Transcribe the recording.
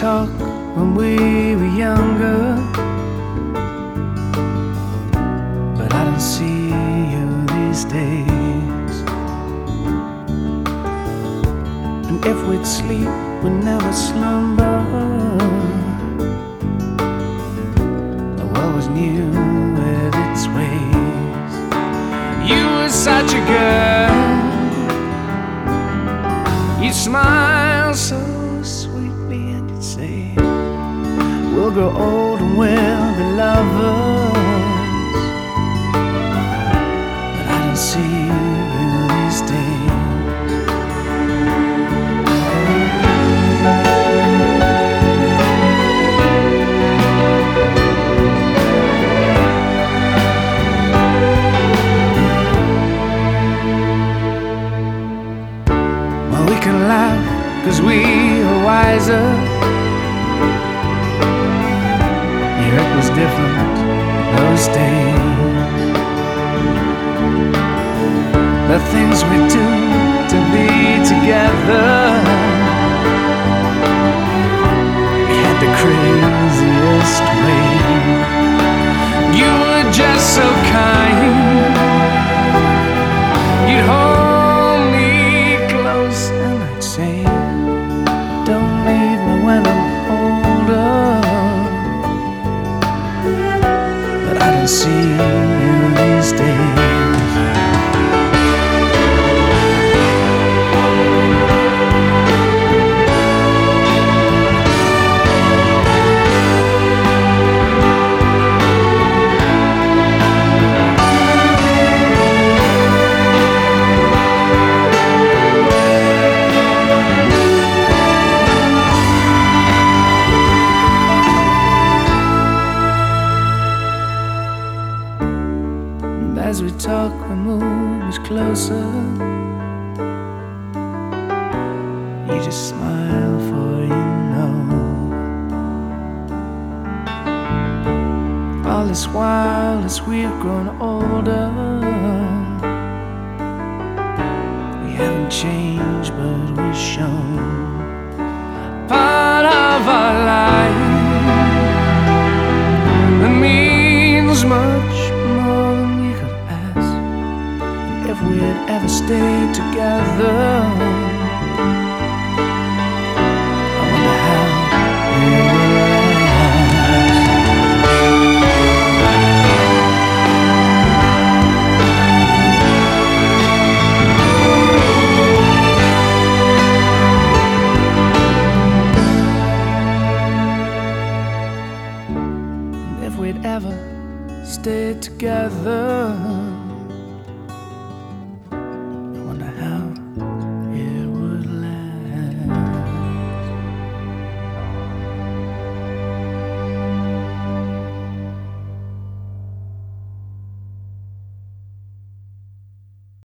talk when we were younger, but I don't see you these days. And if we'd sleep, we'd never slumber. The world was new with its ways. You were such a girl, you'd smile so sweetly and you'd say, we'll grow old and we'll be lovers. But I don't see you these days. Well, we can laugh 'cause we are wiser. Yeah, it was different those days. The things we do to be together, we had the craziest way. You were just so kind, you'd hold me close and I'd say, don't leave me when I'm older. But I don't see you these days. As we talk, we move us closer. You just smile, for you know. All this while, as we've grown older, we haven't changed, but we've shown part of our life that means much more than we could ask. If we'd ever stayed together, I wonder how we would last. And if we'd ever stayed together,